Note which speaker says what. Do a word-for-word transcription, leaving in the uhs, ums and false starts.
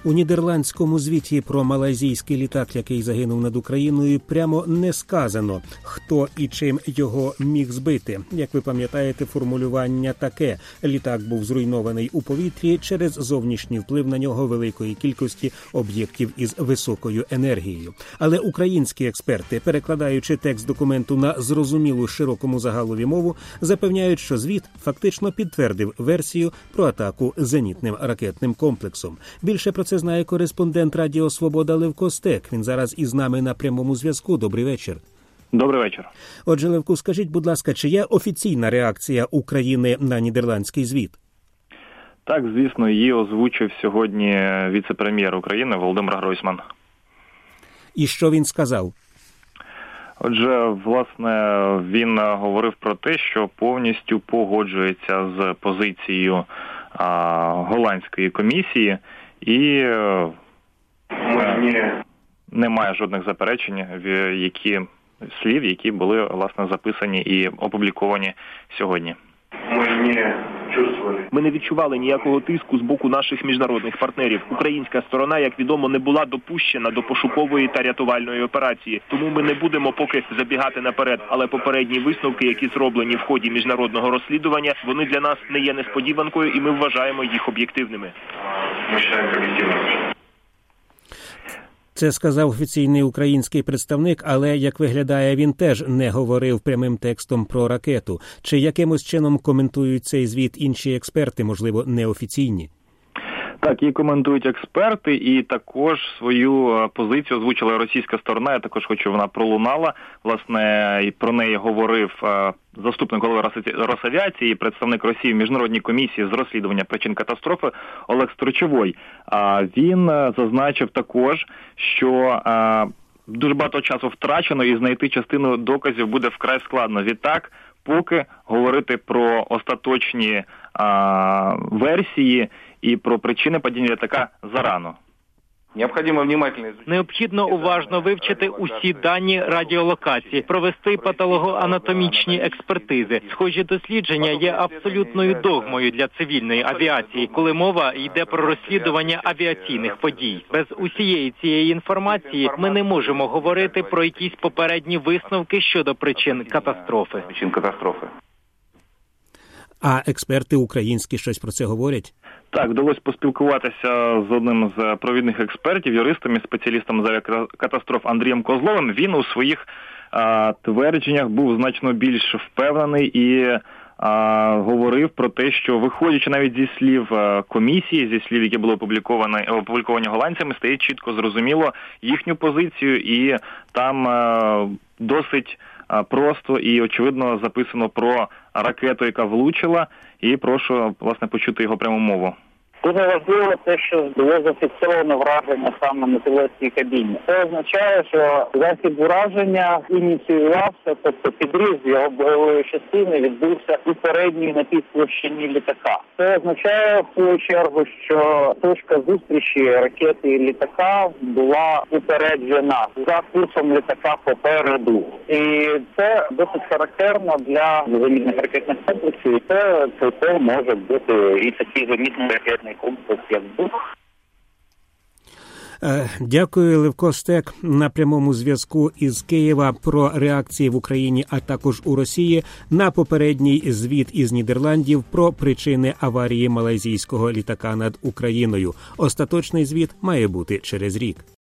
Speaker 1: У нідерландському звіті про малайзійський літак, який загинув над Україною, прямо не сказано, хто і чим його міг збити. Як ви пам'ятаєте, формулювання таке: літак був зруйнований у повітрі через зовнішній вплив на нього великої кількості об'єктів із високою енергією. Але українські експерти, перекладаючи текст документу на зрозумілу широкому загалові мову, запевняють, що звіт фактично підтвердив версію про атаку зенітним ракетним комплексом. Більше про це знає кореспондент Радіо Свобода Левко Стек. Він зараз із нами на прямому зв'язку. Добрий вечір.
Speaker 2: Добрий вечір.
Speaker 1: Отже, Левку, скажіть, будь ласка, чи є офіційна реакція України на нідерландський звіт?
Speaker 2: Так, звісно, її озвучив сьогодні віце-прем'єр України Володимир Гройсман.
Speaker 1: І що він сказав?
Speaker 2: Отже, власне, він говорив про те, що повністю погоджується з позицією а, голландської комісії і е, немає жодних заперечень, в які слів, які були, власне, записані і опубліковані сьогодні.
Speaker 3: Ми не відчували ніякого тиску з боку наших міжнародних партнерів. Українська сторона, як відомо, не була допущена до пошукової та рятувальної операції. Тому ми не будемо поки забігати наперед. Але попередні висновки, які зроблені в ході міжнародного розслідування, вони для нас не є несподіванкою, і ми вважаємо їх об'єктивними.
Speaker 1: Це сказав офіційний український представник, але, як виглядає, він теж не говорив прямим текстом про ракету. Чи якимось чином коментують цей звіт інші експерти, можливо, неофіційні?
Speaker 2: Так, її коментують експерти, і також свою позицію озвучила російська сторона. Я також хочу, вона пролунала. Власне, і про неї говорив заступник голови Росавіації і представник Росії в Міжнародній комісії з розслідування причин катастрофи Олег Строчовой. Він зазначив також, що дуже багато часу втрачено і знайти частину доказів буде вкрай складно. Відтак, поки говорити про остаточні а, версії і про причини падіння літака зарано.
Speaker 4: Необхідно уважно вивчити усі дані радіолокації, провести патологоанатомічні експертизи. Схожі дослідження є абсолютною догмою для цивільної авіації, коли мова йде про розслідування авіаційних подій. Без усієї цієї інформації ми не можемо говорити про якісь попередні висновки щодо причин катастрофи.
Speaker 2: Причин катастрофи.
Speaker 1: А експерти українські щось про це говорять?
Speaker 2: Так, вдалося поспілкуватися з одним з провідних експертів, юристом і спеціалістом з авіакатастроф Андрієм Козловим. Він у своїх а, твердженнях був значно більш впевнений і а, говорив про те, що, виходячи навіть зі слів комісії, зі слів, які були опубліковані, опубліковані голландцями, стає чітко зрозуміло їхню позицію, і там а, досить просто і, очевидно, записано про ракету, яка влучила, і прошу, власне, почути його пряму мову.
Speaker 5: Дуже важливо те, що було зафіксовано враження саме на пілотській кабіні. Це означає, що засіб ураження ініціювався, тобто підріз його бойової частини відбувся у передній напівплощині літака. Це означає, в свою чергу, що точка зустрічі ракети і літака була упереджена за курсом літака попереду. І це досить характерно для зенітних ракетних комплексів. І це цілком може бути і такий зенітний ракетний комплекс, як «Бух».
Speaker 1: Дякую, Левко Стек, на прямому зв'язку із Києва про реакції в Україні, а також у Росії на попередній звіт із Нідерландів про причини аварії малайзійського літака над Україною. Остаточний звіт має бути через рік.